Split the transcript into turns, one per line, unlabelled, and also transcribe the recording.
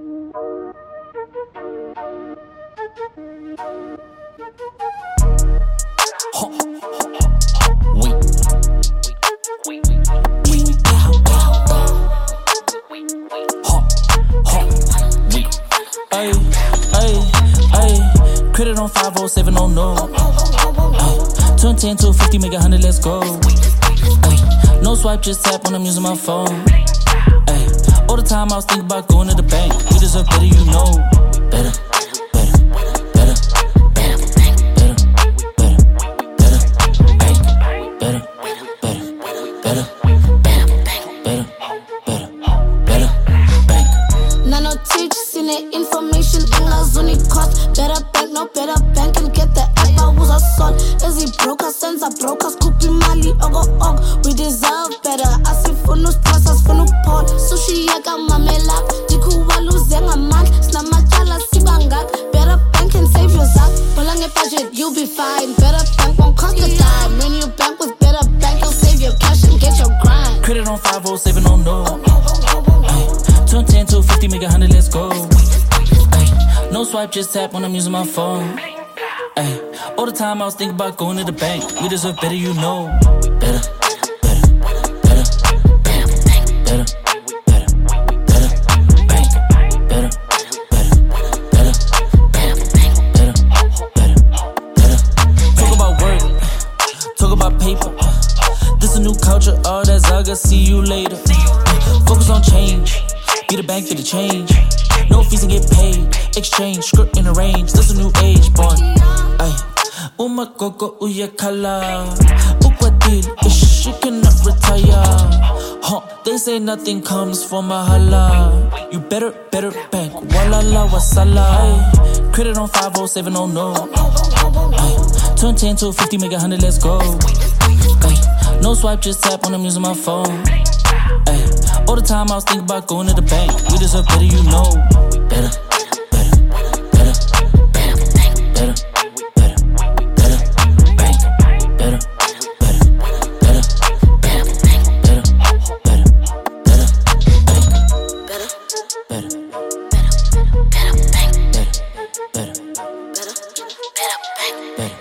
Credit on 507, oh no. 210, 250, make 100, let's go. Ay, no swipe, just tap when I'm using my phone. Ay, all the time I was thinking about going to the bank. We deserve better, you know. Better.
Information ingazuni cost. Better bank, no better bank and get the app I was a son. Easy broker, sends a brokers, cookie mali, ogo. We deserve better. Asifunus process, funu pot. Sushi yaga mamela. Dikuwa luzenga man. Snamachala sibangak. Better bank and save your zak. Pulang a budget, you'll be fine. Better bank won't cost a dime. When you bank with better bank, you'll save your cash and get your grind.
Credit on 507, oh no. 210, 250, make 100, let's go. Ay, no swipe, just tap when I'm using my phone. Ay, all the time I was thinking about going to the bank. We deserve better, you know. Better. Talk about work, talk about paper. This a new culture, all that Zaga, see you later. Focus on change. Be the bank for the change. No fees and get paid. Exchange, script in the range. This a new age, born. Ay, umakoko uyakala. Ukwadil, ish, you cannot retire. Huh, they say nothing comes from a hala. You better bank. Walala wasala. Ay, credit on 507, oh no. Ay, 210, 250, make 100, let's go. Ay, no swipe, just tap when I'm using my phone. Ay, all the time I was thinking about going to the bank. We deserve better, you know. Better. Better.